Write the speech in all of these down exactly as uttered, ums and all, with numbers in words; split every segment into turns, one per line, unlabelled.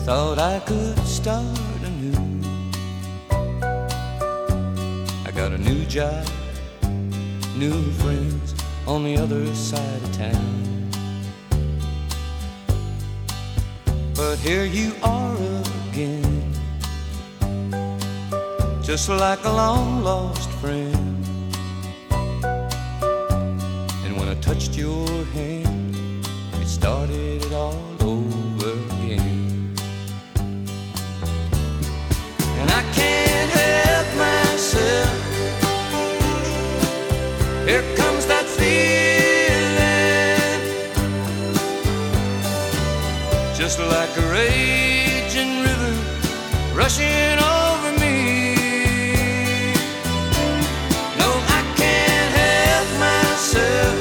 thought I could start anew. I got a new job, new friends on the other side of town. But here you are again, just like a long lost friend. And when I touched your hand, it started it all over again. And I can't help myself, here comes that feeling, just like a raging river rushing over me. No, I can't help myself,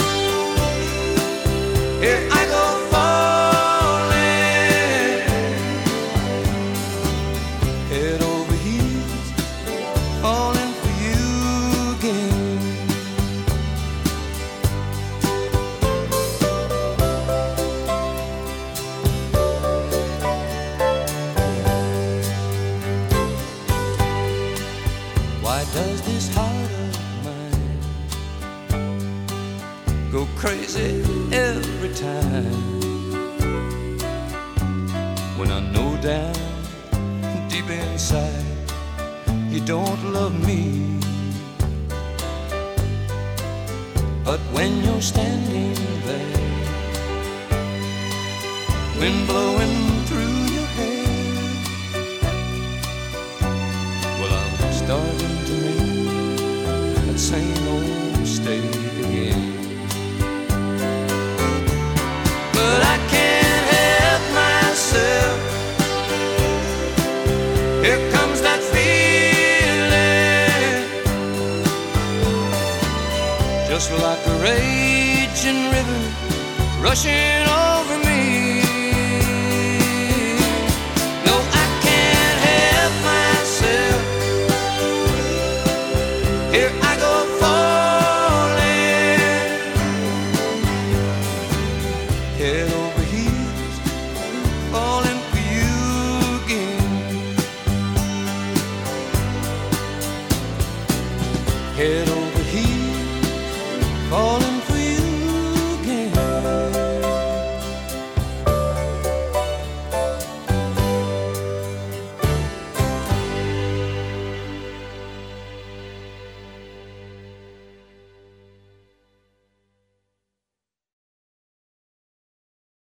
here I go falling, head over heels, falling for you again. Why does this heart of mine go crazy every time when I know down deep inside you don't love me? But when you're standing there, wind blowing through your hair, well, I'm starting to make that same old mistake again. But I can't help myself, here comes that feeling, just like a raging river rushing over me. No, I can't help myself, here I go falling, head over heels, falling for you again. Head